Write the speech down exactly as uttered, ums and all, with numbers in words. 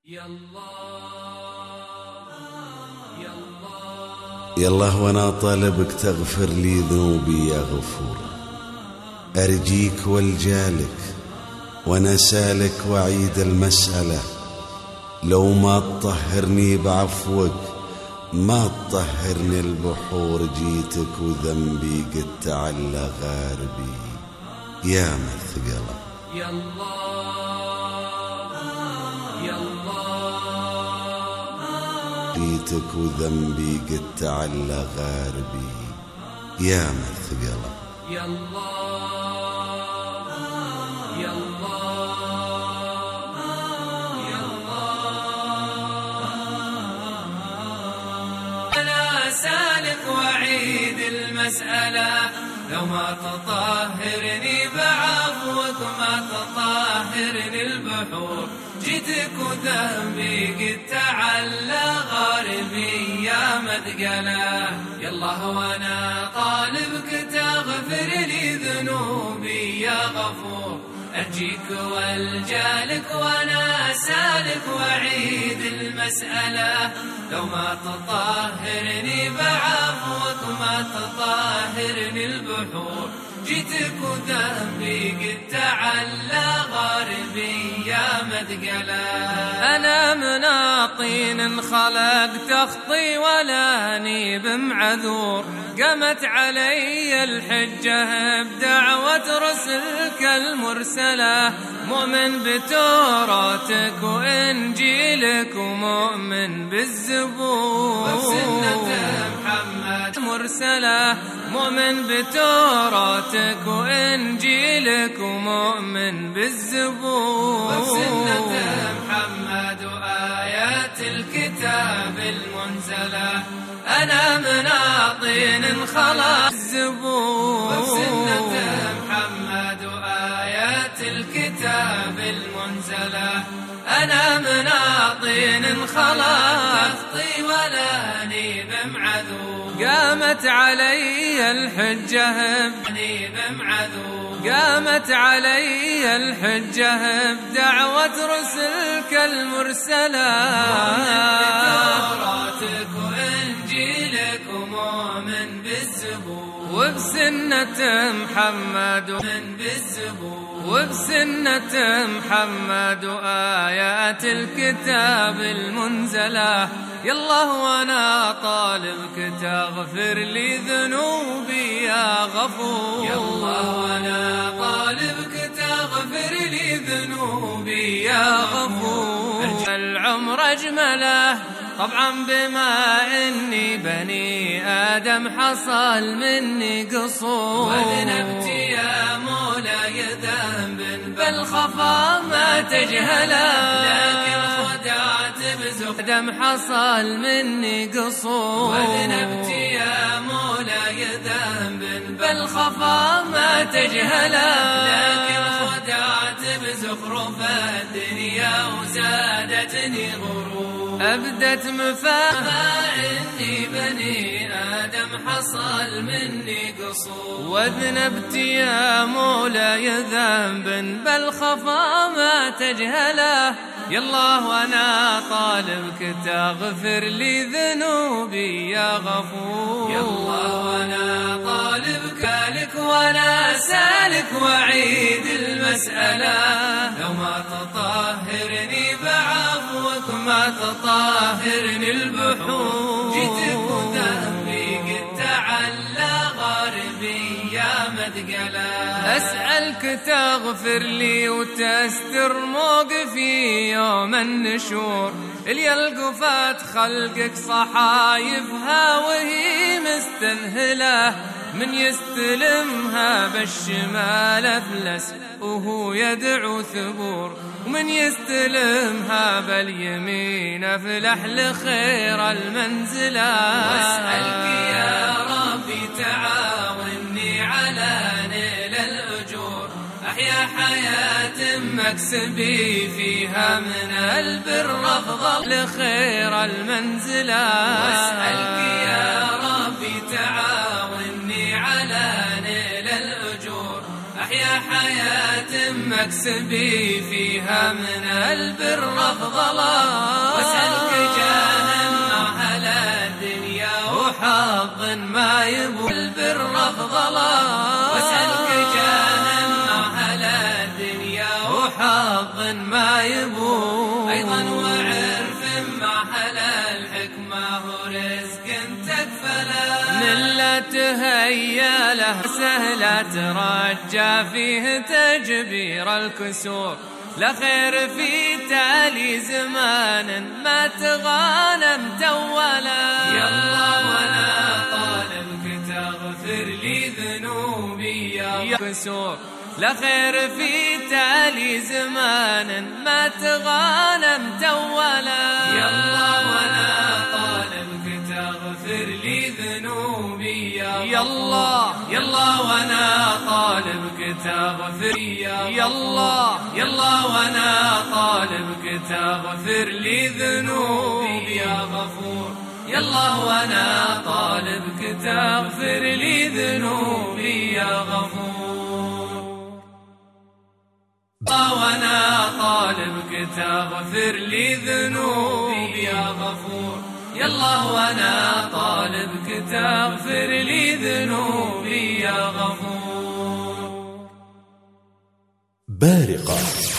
يالله وانا طالبك تغفر لي ذنوبي يا غفور، ارجيك والجالك وانا سالك واعيد المسألة، لو ما تطهرني بعفوك ما تطهرني البحور، جيتك وذنبي قد تعلى غاربي يا مثقلة. يا الله يا الله، جيتك وذنبي قد تعلى غاربي يا مثقلة. يا الله يا الله يا الله، أنا سالك وأعيد المسألة، لو ما تطهرني بعفوك ما تطهرني البحور، جيتك وذنبي قد تعلى غاربي يا مثقلة. يا الله وانا طالبك تغفر لي ذنوبي يا غفور، أرجيك والجالك وانا سالك واعيد المسألة، لو ما تطهرني بعفوك ما تطهرني البحور، جيتك وذنبي قد تعلى غاربي يا مثقلة. أنا من طين خلقت أخطي ولا نيب معذور، قامت علي الحجة بدعوة رسلك المرسلة، مؤمن بتوراتك وإنجيلك ومؤمن بالزبور، وبسنة محمد مرسلة، مؤمن بتوراتك وإنجيلك ومؤمن بالزبور، وبسنة محمد وآيات الكتاب المنزلة، أنا من طين خلق الزبور، وبسنة محمد وآيات الكتاب المنزلة، أنا من طين خلق أخطي ولا نيب معذور، قامت علي الحجة بنيب معذور، قامت علي الحجة بدعوة رسلك المرسلة، بتوراتك وإنجيلك ومؤمن بالزبور، وبسنة محمد ومؤمن بالزبور، وبسنة محمد وآيات الكتاب المنزلة. يا الله وانا طالبك تغفر لي ذنوبي يا غفور، يا الله وانا طالبك تغفر لي ذنوبي يا غفور، العمر اجمله طبعا بما اني بني ادم حصل مني قصور، واذنبت يا مولاي ذنب بالخفا ما تجهله، لكن خدعت بزخ دم حصل مني قصور، واذنبت يا مولاي ذنب بالخفا ما تجهله، لكن خدعت بزخرف الدنيا وزادتني غرور، أبدت مفاهمة إني بني آدم حصل مني قصور، واذنبت يا مولاي ذنبا بل خفا ما تجهله، يا الله وانا طالبك تغفر لي ذنوبي يا غفور، يا الله وانا طالبك لك وانا سالك واعيد المسألة، لو ما تطهرني بعفوك ما تطهرني البحور، جيتك وذنبي قد تعلى غاربي يا مثقلة، أسألك تغفر لي وتستر موقفي يوم النشور، اللي القفات خلقك صحايفها وهي مستنهلة، من يستلمها بالشمال أفلس وهو يدعو ثبور، ومن يستلمها باليمين أفلح لخير المنزلة، واسألك يا ربي تعاوني على نيل الأجور، أحيا حياة مكسبي فيها من البر أفضل لخير المنزلة، واسألك يا ربي تعاوني على نيل الأجور، أحيا حياة مكسبي فيها من البر أفضل يبو البر أفضله واسألك جاه ما هلا الدنيا وحظ ما يبو أيضا وعرف ما هلا الحكمة ورزق تكفله من لا تهيا له سهلة ترجى فيه تجبير الكسور لخير في تالي زمان ما تغانم تولا يا الله وانا طالبك تغفر لي ذنوبي يا كسور لخير في تالي زمان ما تغانم تولا يا الله وانا طالبك تغفر لي ذنوبي يا الله يا الله وانا طالبك تغفر يا الله يا الله وانا طالبك تغفر لي ذنوبي يا غفور يا الله وانا طالبك تغفر لي ذنوبي يا غفور وانا طالبك تغفر لي ذنوبي يا غفور يا الله وانا طالبك تغفر لي ذنوبي يا غفور. بارقة.